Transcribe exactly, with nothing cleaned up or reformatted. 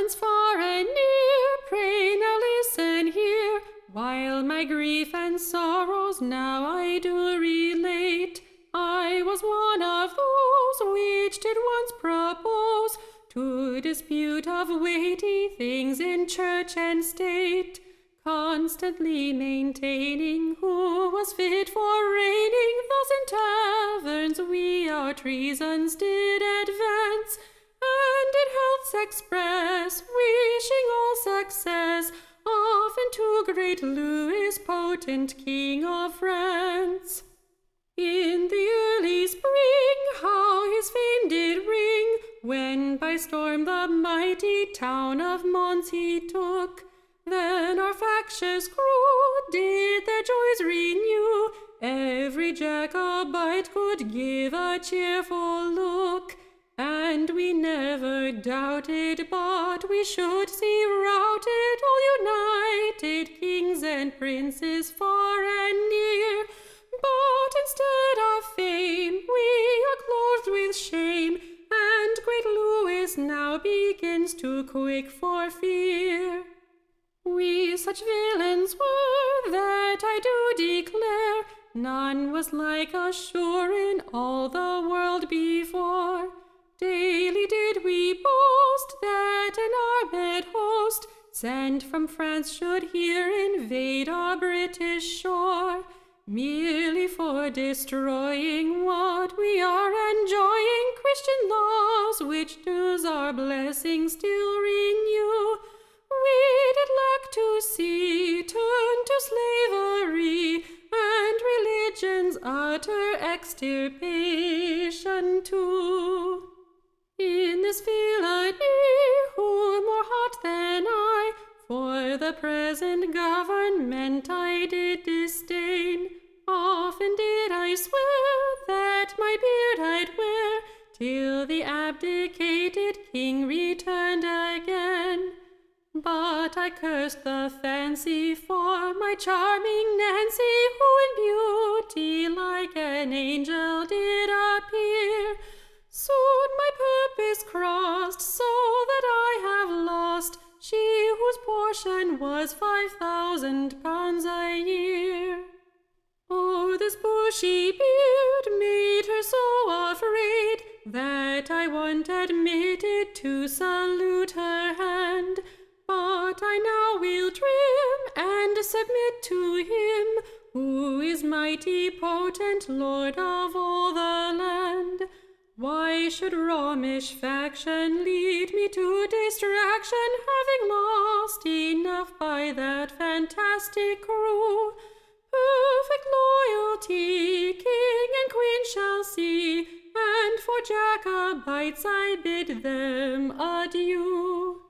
villains far and near, pray now listen here, while my grief and sorrows now I do relate. I was one of those which did once propose to dispute of weighty things in church and state, constantly maintaining who was fit for reigning. Thus in taverns we our treasons did advance, and in healths express, wishing all success, often to great Louis, potent King of France. In the early spring, how his fame did ring, when by storm the mighty town of Mons he took. Then our factious crew did their joys renew, every Jacobite could give a cheerful look, and we never doubted but we should see routed all united kings and princes far and near. But instead of fame we are clothed with shame, and great Louis now begins to quake for fear. We such villains were that I do declare none was like us sure in all the world before. Daily did we boast that an armed host sent from France should here invade our British shore, merely for destroying what we are enjoying, Christian laws which does our blessings still renew. We did lack to see turn to slavery, and religion's utter extirpation too. In this villainy, who more hot than I, for the present government I did disdain. Often did I swear that my beard I'd wear, till the abdicated king returned again. But I cursed the fancy for my charming Nancy, who in beauty like an angel did appear. Soon my purpose crossed, so that I have lost she whose portion was five thousand pounds a year. Oh, this bushy beard made her so afraid that I once admitted to salute her hand. But I now will trim and submit to him, who is mighty, potent, Lord of all the land. Why should Romish faction lead me to distraction, having lost enough by that fantastic crew? Perfect loyalty king and queen shall see, and for Jacobites I bid them adieu.